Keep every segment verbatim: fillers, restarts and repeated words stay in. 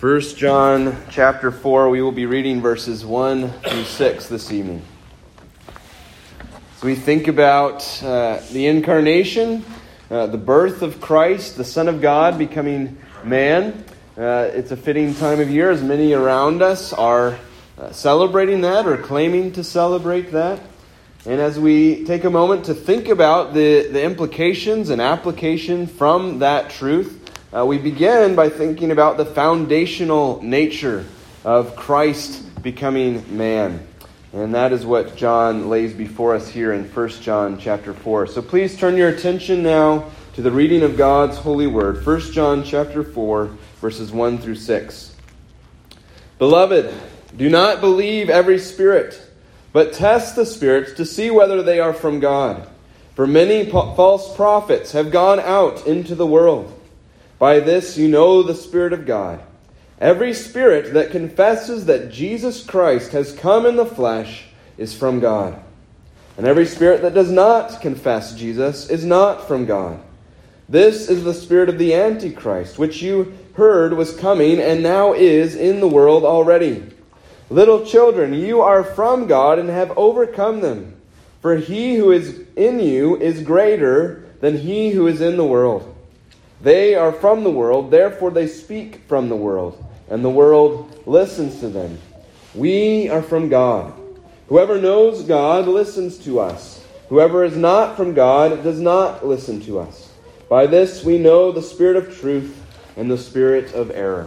First John chapter four, we will be reading verses one through six this evening. So we think about uh, the incarnation, uh, the birth of Christ, the Son of God becoming man. Uh, it's a fitting time of year as many around us are uh, celebrating that or claiming to celebrate that. And as we take a moment to think about the, the implications and application from that truth, Uh, we begin by thinking about the foundational nature of Christ becoming man. And that is what John lays before us here in First John chapter four. So please turn your attention now to the reading of God's holy word. First John chapter four, verses one through six. Beloved, do not believe every spirit, but test the spirits to see whether they are from God. For many po- false prophets have gone out into the world. By this you know the Spirit of God. Every spirit that confesses that Jesus Christ has come in the flesh is from God. And every spirit that does not confess Jesus is not from God. This is the spirit of the Antichrist, which you heard was coming and now is in the world already. Little children, you are from God and have overcome them. For he who is in you is greater than he who is in the world. They are from the world, therefore they speak from the world, and the world listens to them. We are from God. Whoever knows God listens to us. Whoever is not from God does not listen to us. By this we know the spirit of truth and the spirit of error.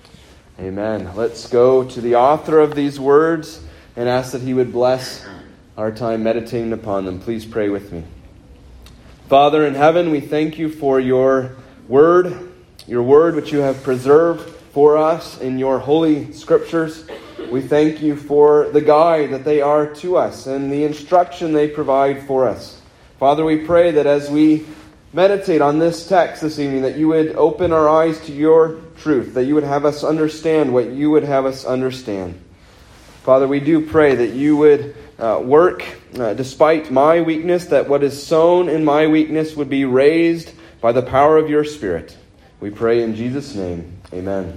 Amen. Let's go to the author of these words and ask that he would bless our time meditating upon them. Please pray with me. Father in heaven, we thank you for your Word, your word which you have preserved for us in your holy scriptures. We thank you for the guide that they are to us and the instruction they provide for us. Father, we pray that as we meditate on this text this evening, that you would open our eyes to your truth, that you would have us understand what you would have us understand. Father, we do pray that you would uh, work uh, despite my weakness, that what is sown in my weakness would be raised by the power of your Spirit. We pray in Jesus' name. Amen.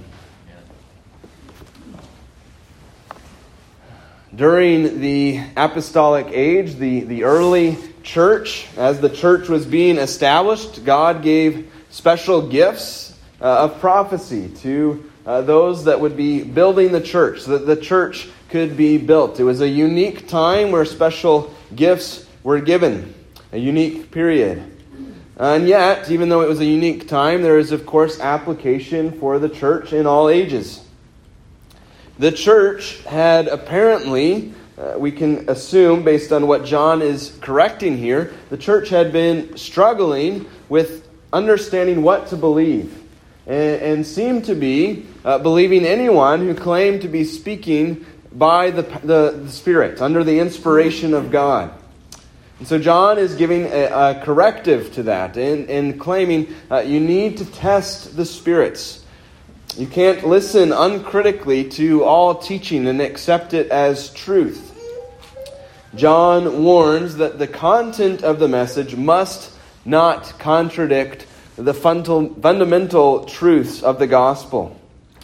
During the apostolic age, the, the early church, as the church was being established, God gave special gifts uh, of prophecy to uh, those that would be building the church, so that the church could be built. It was a unique time where special gifts were given, a unique period. And yet, even though it was a unique time, there is, of course, application for the church in all ages. The church had apparently, uh, we can assume, based on what John is correcting here, the church had been struggling with understanding what to believe, and, and seemed to be uh, believing anyone who claimed to be speaking by the, the, the Spirit, under the inspiration of God. And so John is giving a, a corrective to that and, and claiming uh, you need to test the spirits. You can't listen uncritically to all teaching and accept it as truth. John warns that the content of the message must not contradict the fundamental truths of the gospel.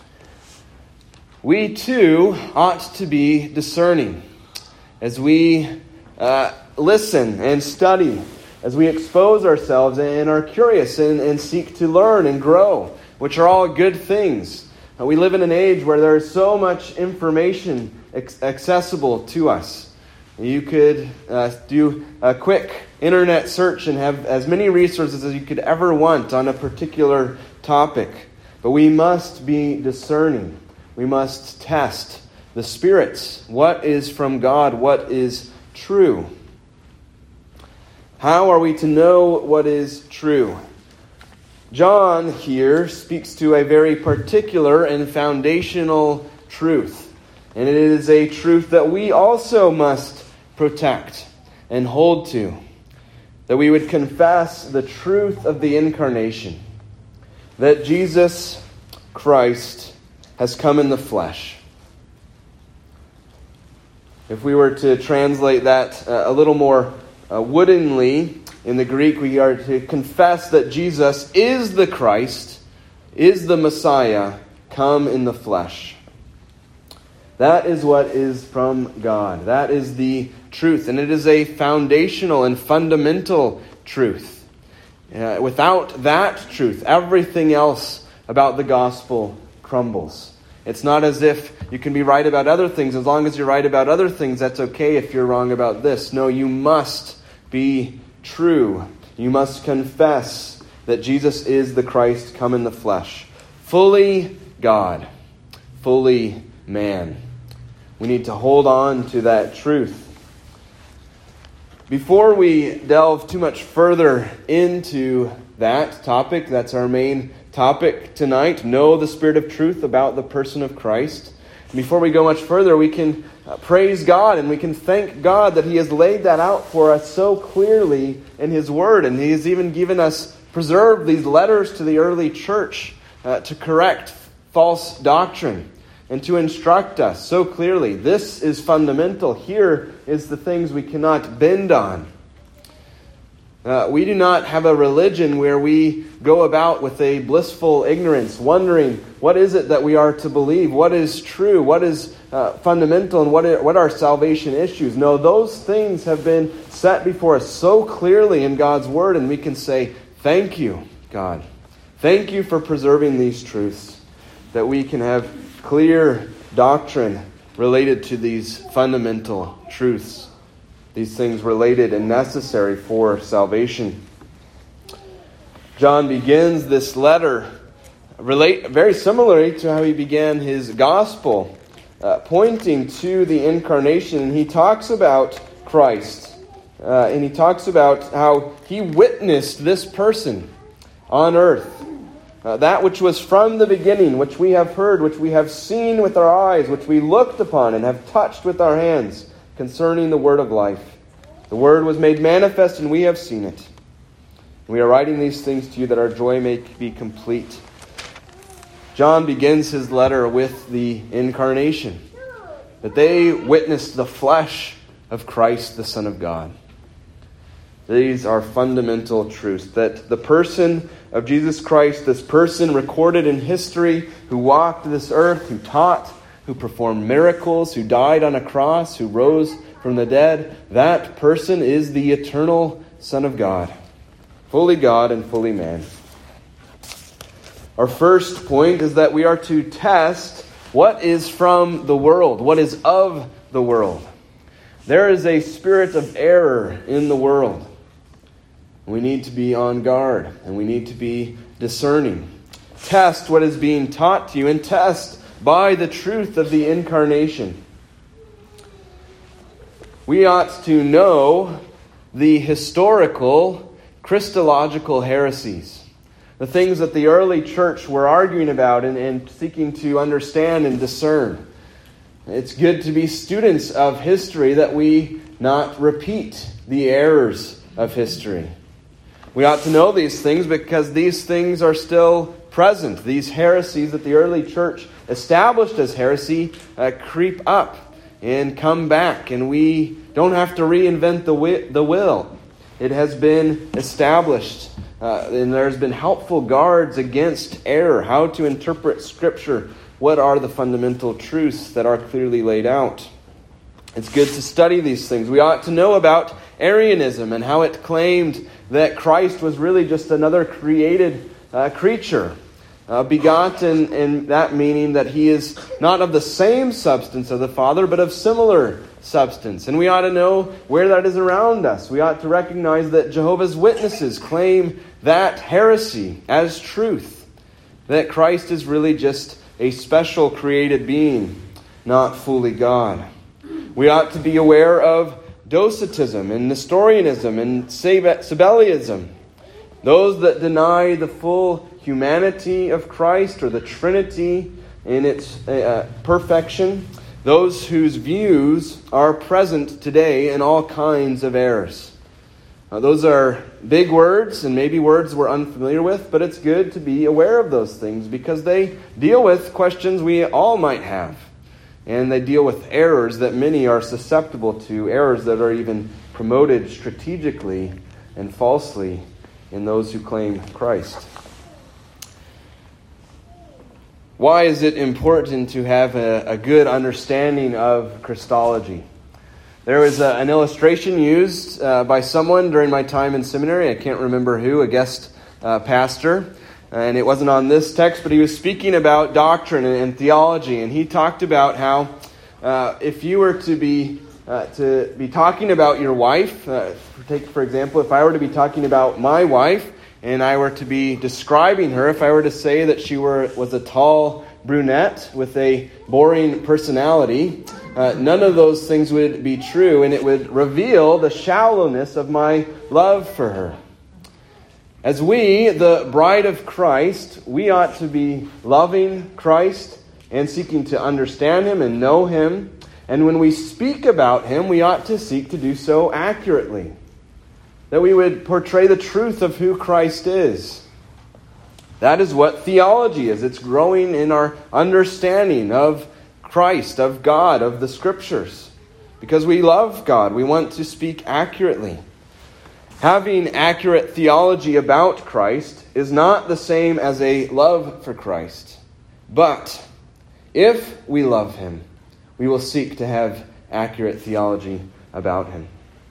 We too ought to be discerning as we uh, listen and study, as we expose ourselves and are curious and, and seek to learn and grow, which are all good things. Uh, we live in an age where there is so much information ex- accessible to us. You could uh, do a quick internet search and have as many resources as you could ever want on a particular topic. But we must be discerning. We must test the spirits. What is from God? What is true? How are we to know what is true? John here speaks to a very particular and foundational truth. And it is a truth that we also must protect and hold to. That we would confess the truth of the incarnation. That Jesus Christ has come in the flesh. If we were to translate that uh, a little more Uh, woodenly, in the Greek, we are to confess that Jesus is the Christ, is the Messiah, come in the flesh. That is what is from God. That is the truth. And it is a foundational and fundamental truth. Uh, without that truth, everything else about the gospel crumbles. It's not as if you can be right about other things. As long as you're right about other things, that's okay if you're wrong about this. No, you must be true. You must confess that Jesus is the Christ come in the flesh. Fully God, fully man. We need to hold on to that truth. Before we delve too much further into that topic, that's our main topic tonight, know the Spirit of truth about the person of Christ. Before we go much further, we can uh, praise God and we can thank God that He has laid that out for us so clearly in His Word. And He has even given us, preserved these letters to the early church uh, to correct false doctrine and to instruct us so clearly. This is fundamental. Here is the things we cannot bend on. Uh, we do not have a religion where we go about with a blissful ignorance, wondering what is it that we are to believe, what is true, what is uh, fundamental, and what are, what are salvation issues. No, those things have been set before us so clearly in God's Word, and we can say, thank you, God. Thank you for preserving these truths, that we can have clear doctrine related to these fundamental truths. These things related and necessary for salvation. John begins this letter relate very similarly to how he began his gospel, uh, pointing to the incarnation. And he talks about Christ. Uh, and he talks about how he witnessed this person on earth. Uh, that which was from the beginning, which we have heard, which we have seen with our eyes, which we looked upon and have touched with our hands, concerning the word of life. The word was made manifest, and we have seen it. We are writing these things to you that our joy may be complete. John begins his letter with the incarnation, that they witnessed the flesh of Christ, the Son of God. These are fundamental truths, that the person of Jesus Christ, this person recorded in history, who walked this earth, who taught, who performed miracles, who died on a cross, who rose from the dead, that person is the eternal Son of God, fully God and fully man. Our first point is that we are to test what is from the world, what is of the world. There is a spirit of error in the world. We need to be on guard, and we need to be discerning. Test what is being taught to you, and test by the truth of the incarnation. We ought to know the historical Christological heresies, the things that the early church were arguing about and, and seeking to understand and discern. It's good to be students of history, that we not repeat the errors of history. We ought to know these things because these things are still present. These heresies that the early church established as heresy uh, creep up and come back, and we don't have to reinvent the wi- the wheel. It has been established, uh, and there's been helpful guards against error, how to interpret Scripture, what are the fundamental truths that are clearly laid out. It's good to study these things. We ought to know about Arianism and how it claimed that Christ was really just another created uh, creature, uh, begotten in that meaning that he is not of the same substance of the Father, but of similar substance. And we ought to know where that is around us. We ought to recognize that Jehovah's Witnesses claim that heresy as truth, that Christ is really just a special created being, not fully God. We ought to be aware of Docetism and Nestorianism and Sabellianism, those that deny the full humanity of Christ or the Trinity in its uh, perfection, those whose views are present today in all kinds of errors. Uh, those are big words and maybe words we're unfamiliar with, but it's good to be aware of those things because they deal with questions we all might have. And they deal with errors that many are susceptible to, errors that are even promoted strategically and falsely in those who claim Christ. Why is it important to have a, a good understanding of Christology? There was a, an illustration used uh, by someone during my time in seminary. I can't remember who, a guest uh, pastor. And it wasn't on this text, but he was speaking about doctrine and, and theology. And he talked about how uh, if you were to be uh, to be talking about your wife, uh, take for example, if I were to be talking about my wife, and I were to be describing her, if I were to say that she were was a tall brunette with a boring personality, uh, none of those things would be true, and it would reveal the shallowness of my love for her. As we, the bride of Christ, we ought to be loving Christ and seeking to understand Him and know Him. And when we speak about Him, we ought to seek to do so accurately. That we would portray the truth of who Christ is. That is what theology is. It's growing in our understanding of Christ, of God, of the Scriptures. Because we love God, we want to speak accurately. Having accurate theology about Christ is not the same as a love for Christ. But if we love Him, we will seek to have accurate theology about Him.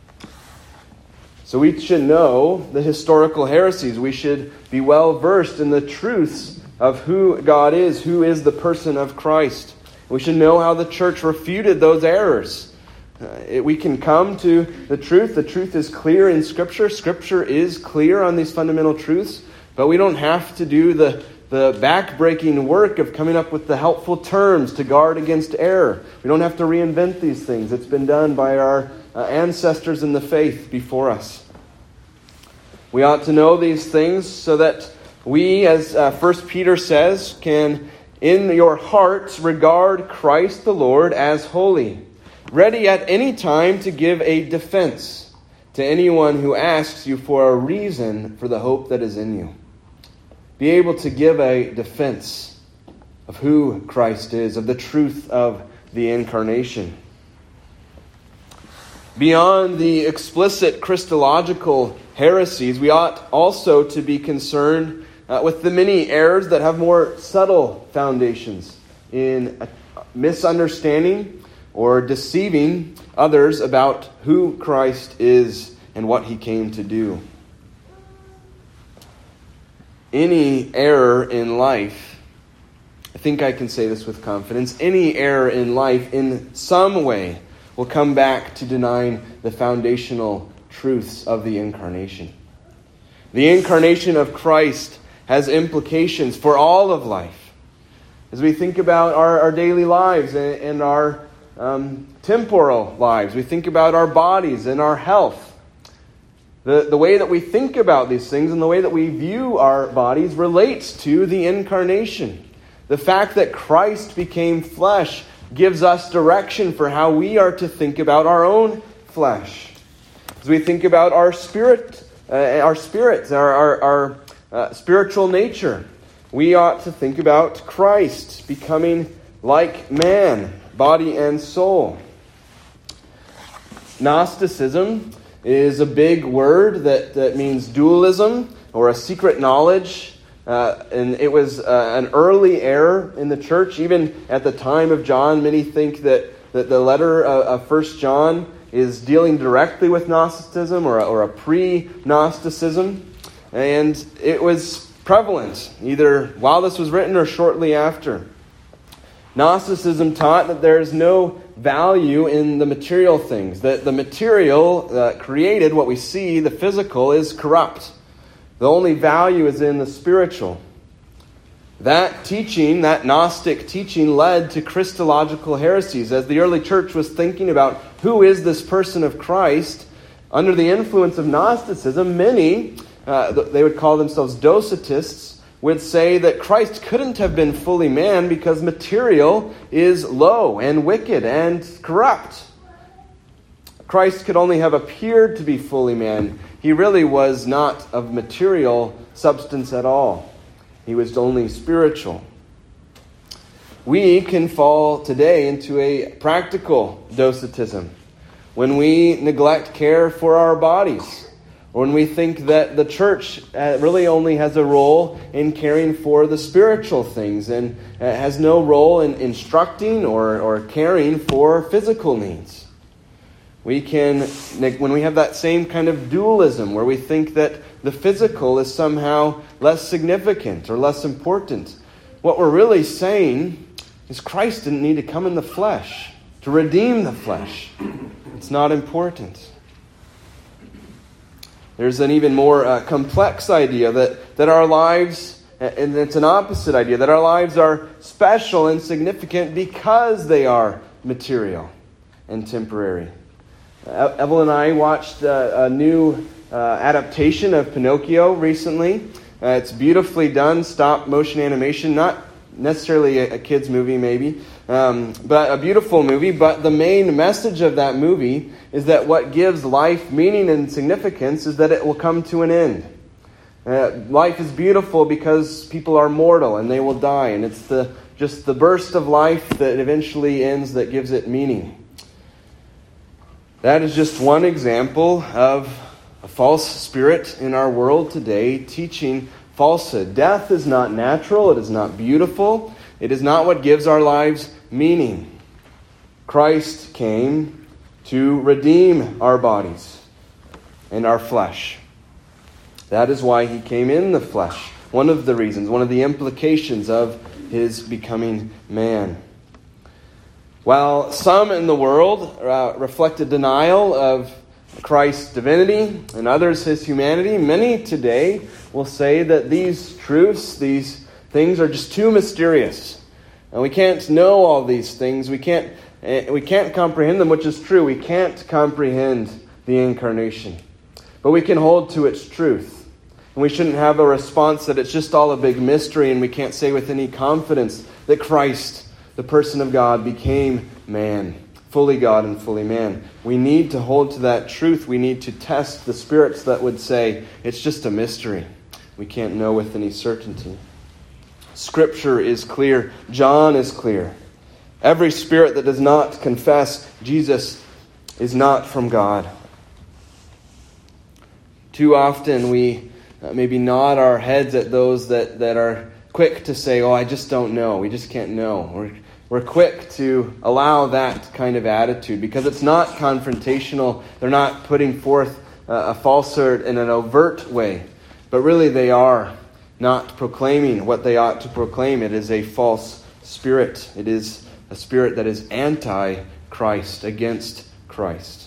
So we should know the historical heresies. We should be well versed in the truths of who God is, who is the person of Christ. We should know how the church refuted those errors. Uh, it, we can come to the truth. The truth is clear in Scripture. Scripture is clear on these fundamental truths. But we don't have to do the, the back-breaking work of coming up with the helpful terms to guard against error. We don't have to reinvent these things. It's been done by our Uh, ancestors in the faith before us. We ought to know these things so that we, as uh, First Peter says, can in your hearts regard Christ the Lord as holy, ready at any time to give a defense to anyone who asks you for a reason for the hope that is in you. Be able to give a defense of who Christ is, of the truth of the incarnation. Beyond the explicit Christological heresies, we ought also to be concerned uh, with the many errors that have more subtle foundations in uh, misunderstanding or deceiving others about who Christ is and what He came to do. Any error in life, I think I can say this with confidence, any error in life in some way will come back to denying the foundational truths of the incarnation. The incarnation of Christ has implications for all of life. As we think about our, our daily lives and, and our um, temporal lives, we think about our bodies and our health. The, the way that we think about these things and the way that we view our bodies relates to the incarnation. The fact that Christ became flesh gives us direction for how we are to think about our own flesh. As we think about our spirit, uh, our spirits, our, our, our uh, spiritual nature, we ought to think about Christ becoming like man, body and soul. Gnosticism is a big word that, that means dualism or a secret knowledge. Uh, and it was uh, an early error in the church. Even at the time of John, many think that, that the letter uh, of First John is dealing directly with Gnosticism or a, or a pre-Gnosticism. And it was prevalent either while this was written or shortly after. Gnosticism taught that there is no value in the material things, that the material uh, created, what we see, the physical, is corrupt. The only value is in the spiritual. That teaching, that Gnostic teaching, led to Christological heresies. As the early church was thinking about who is this person of Christ, under the influence of Gnosticism, many, uh, they would call themselves Docetists, would say that Christ couldn't have been fully man because material is low and wicked and corrupt. Christ could only have appeared to be fully man. He really was not of material substance at all. He was only spiritual. We can fall today into a practical docetism when we neglect care for our bodies, or when we think that the church uh, really only has a role in caring for the spiritual things and uh, has no role in instructing or, or caring for physical needs. We can, when we have that same kind of dualism where we think that the physical is somehow less significant or less important, what we're really saying is Christ didn't need to come in the flesh to redeem the flesh. It's not important. There's an even more uh, complex idea that, that our lives, and it's an opposite idea, that our lives are special and significant because they are material and temporary. Uh, Evelyn and I watched uh, a new uh, adaptation of Pinocchio recently. Uh, it's beautifully done, stop motion animation, not necessarily a, a kid's movie maybe, um, but a beautiful movie. But the main message of that movie is that what gives life meaning and significance is that it will come to an end. Uh, life is beautiful because people are mortal and they will die, and it's the just the burst of life that eventually ends that gives it meaning. That is just one example of a false spirit in our world today teaching falsehood. Death is not natural. It is not beautiful. It is not what gives our lives meaning. Christ came to redeem our bodies and our flesh. That is why he came in the flesh. One of the reasons, one of the implications of his becoming man. While some in the world uh, reflect a denial of Christ's divinity and others his humanity, many today will say that these truths, these things are just too mysterious. And we can't know all these things. We can't we can't comprehend them, which is true. We can't comprehend the incarnation. But we can hold to its truth. And we shouldn't have a response that it's just all a big mystery and we can't say with any confidence that Christ, the person of God, became man, fully God and fully man. We need to hold to that truth. We need to test the spirits that would say it's just a mystery. We can't know with any certainty. Scripture is clear. John is clear. Every spirit that does not confess Jesus is not from God. Too often we uh, maybe nod our heads at those that, that are quick to say, oh, I just don't know. We just can't know. We're, we're quick to allow that kind of attitude because it's not confrontational. They're not putting forth uh, a falsehood in an overt way. But really they are not proclaiming what they ought to proclaim. It is a false spirit. It is a spirit that is anti-Christ, against Christ.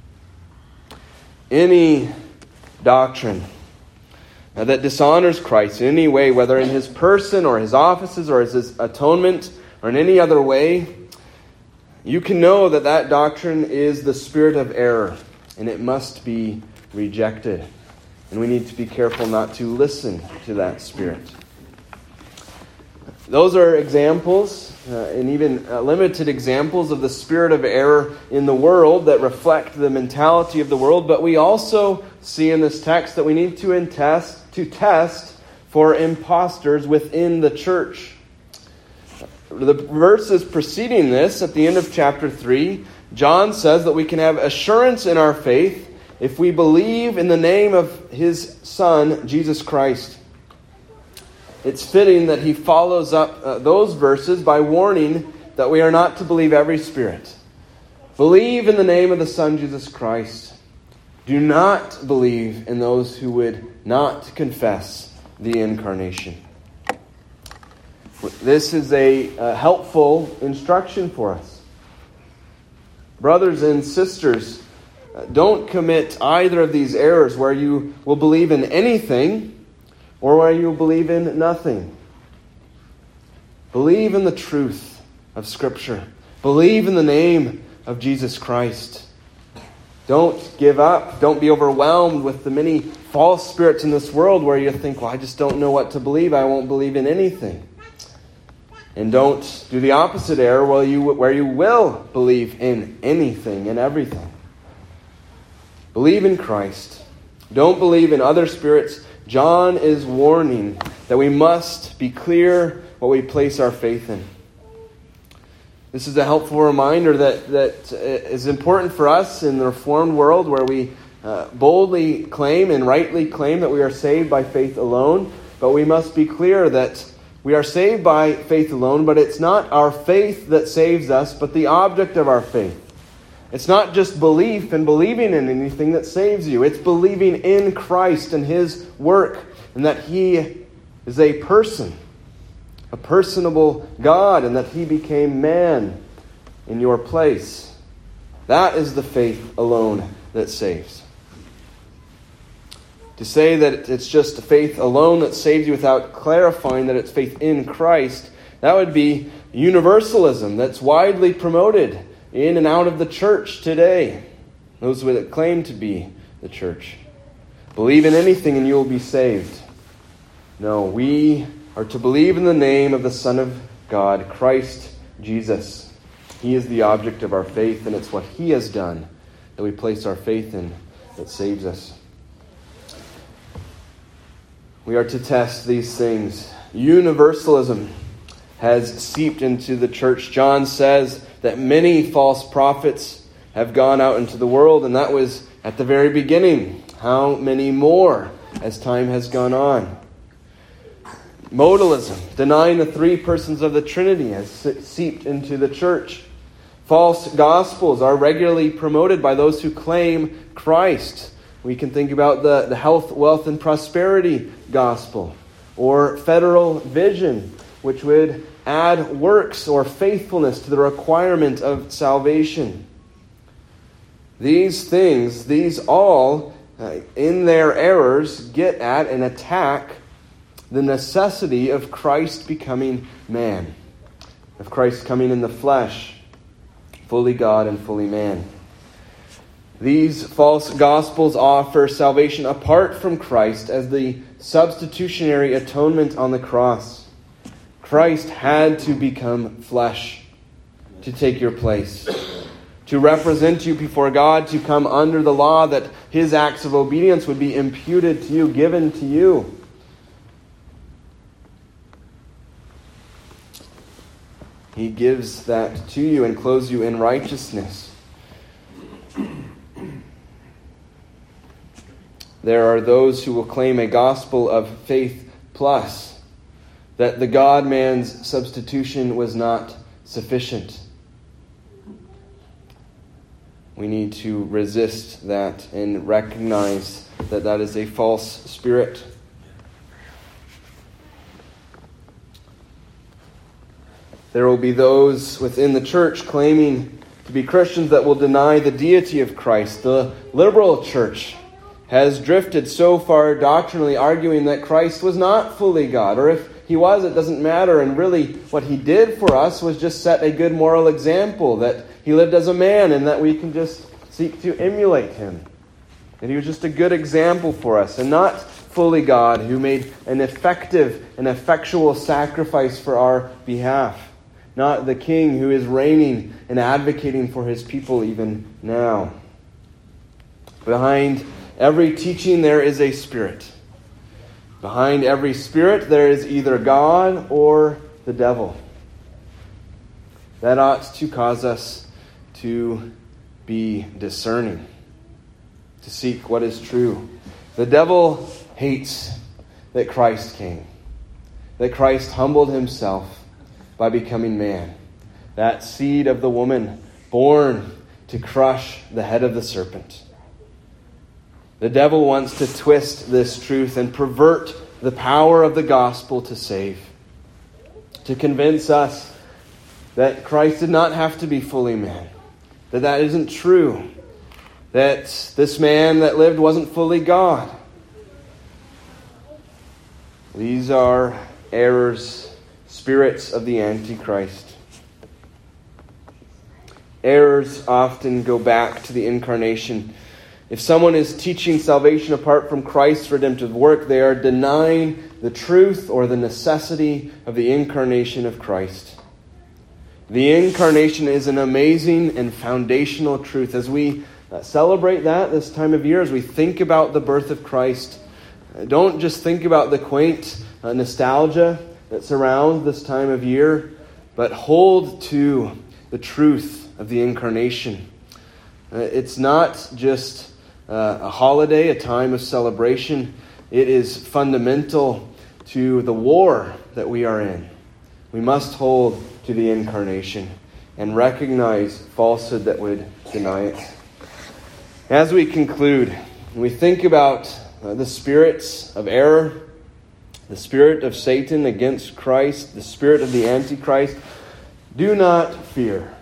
Any doctrine that dishonors Christ in any way, whether in his person or his offices or his atonement or in any other way, you can know that that doctrine is the spirit of error and it must be rejected. And we need to be careful not to listen to that spirit. Those are examples, uh, and even uh, limited examples of the spirit of error in the world that reflect the mentality of the world. But we also see in this text that we need to test, to test for imposters within the church. The verses preceding this, at the end of chapter three, John says that we can have assurance in our faith if we believe in the name of his Son, Jesus Christ. It's fitting that he follows up uh, those verses by warning that we are not to believe every spirit. Believe in the name of the Son, Jesus Christ. Do not believe in those who would not confess the incarnation. This is a, a helpful instruction for us. Brothers and sisters, don't commit either of these errors where you will believe in anything or where you will believe in nothing. Believe in the truth of Scripture. Believe in the name of Jesus Christ. Don't give up. Don't be overwhelmed with the many false spirits in this world where you think, well, I just don't know what to believe. I won't believe in anything. And don't do the opposite error where you, where you will believe in anything and everything. Believe in Christ. Don't believe in other spirits. John is warning that we must be clear what we place our faith in. This is a helpful reminder that, that is important for us in the Reformed world where we uh, boldly claim and rightly claim that we are saved by faith alone, but we must be clear that we are saved by faith alone, but it's not our faith that saves us, but the object of our faith. It's not just belief and believing in anything that saves you. It's believing in Christ and His work, and that He is a person, a personable God, and that He became man in your place. That is the faith alone that saves. To say that it's just faith alone that saves you without clarifying that it's faith in Christ, that would be universalism that's widely promoted in and out of the church today. Those that claim to be the church. Believe in anything and you will be saved. No, we are to believe in the name of the Son of God, Christ Jesus. He is the object of our faith, and it's what He has done that we place our faith in that saves us. We are to test these things. Universalism has seeped into the church. John says that many false prophets have gone out into the world, and that was at the very beginning. How many more as time has gone on? Modalism, denying the three persons of the Trinity, has seeped into the church. False gospels are regularly promoted by those who claim Christ. We can think about the, the health, wealth, and prosperity gospel, or federal vision, which would add works or faithfulness to the requirement of salvation. These things, these all, uh, in their errors, get at and attack the necessity of Christ becoming man, of Christ coming in the flesh, fully God and fully man. These false gospels offer salvation apart from Christ as the substitutionary atonement on the cross. Christ had to become flesh to take your place, to represent you before God, to come under the law, that His acts of obedience would be imputed to you, given to you. He gives that to you and clothes you in righteousness. There are those who will claim a gospel of faith plus, that the God-man's substitution was not sufficient. We need to resist that and recognize that that is a false spirit. There will be those within the church claiming to be Christians that will deny the deity of Christ. The liberal church has drifted so far doctrinally, arguing that Christ was not fully God, or if He was, it doesn't matter, and really what He did for us was just set a good moral example, that He lived as a man and that we can just seek to emulate Him. And He was just a good example for us, and not fully God who made an effective and effectual sacrifice for our behalf. Not the King who is reigning and advocating for His people even now. Behind every teaching there is a spirit. Behind every spirit there is either God or the devil. That ought to cause us to be discerning, to seek what is true. The devil hates that Christ came, that Christ humbled Himself by becoming man. That seed of the woman born to crush the head of the serpent. The devil wants to twist this truth and pervert the power of the gospel to save. To convince us that Christ did not have to be fully man. That that isn't true. That this man that lived wasn't fully God. These are errors, spirits of the Antichrist. Errors often go back to the incarnation. If someone is teaching salvation apart from Christ's redemptive work, they are denying the truth or the necessity of the incarnation of Christ. The incarnation is an amazing and foundational truth. As we celebrate that this time of year, as we think about the birth of Christ, don't just think about the quaint uh, nostalgia that surrounds this time of year, but hold to the truth of the incarnation. Uh, it's not just uh, a holiday, a time of celebration. It is fundamental to the war that we are in. We must hold to the incarnation and recognize falsehood that would deny it. As we conclude, we think about uh, the spirits of error, the spirit of Satan against Christ, the spirit of the Antichrist. Do not fear.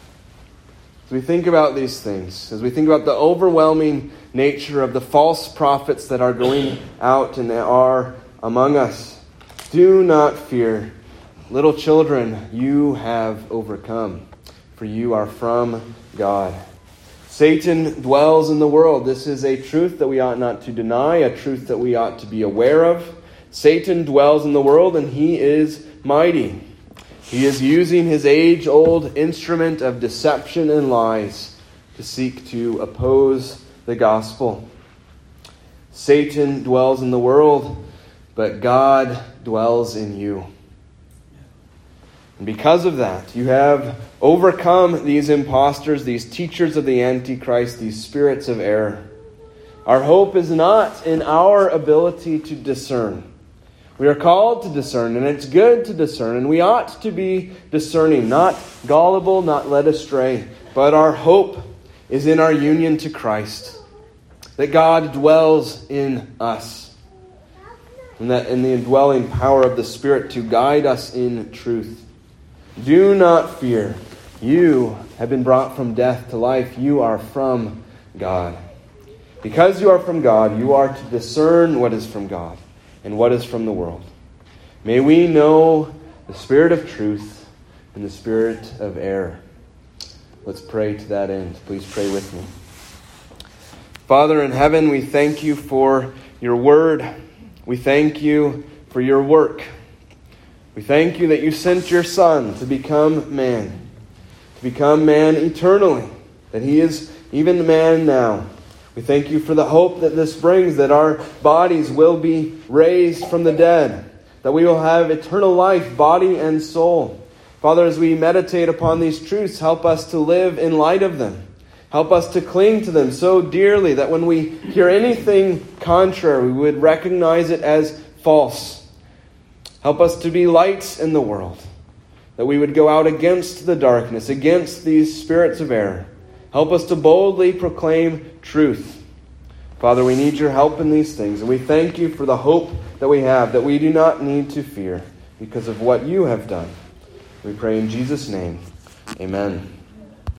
As we think about these things, as we think about the overwhelming nature of the false prophets that are going out and that are among us, do not fear. Little children, you have overcome, for you are from God. Satan dwells in the world. This is a truth that we ought not to deny, a truth that we ought to be aware of. Satan dwells in the world, and he is mighty. He is using his age-old instrument of deception and lies to seek to oppose the gospel. Satan dwells in the world, but God dwells in you. And because of that, you have overcome these impostors, these teachers of the Antichrist, these spirits of error. Our hope is not in our ability to discern. We are called to discern, and it's good to discern, and we ought to be discerning, not gullible, not led astray. But our hope is in our union to Christ, that God dwells in us, and that in the indwelling power of the Spirit to guide us in truth. Do not fear. You have been brought from death to life. You are from God. Because you are from God, you are to discern what is from God and what is from the world. May we know the spirit of truth and the spirit of error. Let's pray to that end. Please pray with me. Father in heaven, we thank you for your word. We thank you for your work. We thank you that you sent your Son to become man, to become man eternally, that he is even man now. We thank you for the hope that this brings, that our bodies will be raised from the dead, that we will have eternal life, body and soul. Father, as we meditate upon these truths, help us to live in light of them. Help us to cling to them so dearly that when we hear anything contrary, we would recognize it as false. Help us to be lights in the world, that we would go out against the darkness, against these spirits of error. Help us to boldly proclaim truth. Father, we need your help in these things, and we thank you for the hope that we have, that we do not need to fear because of what you have done. We pray in Jesus' name. Amen.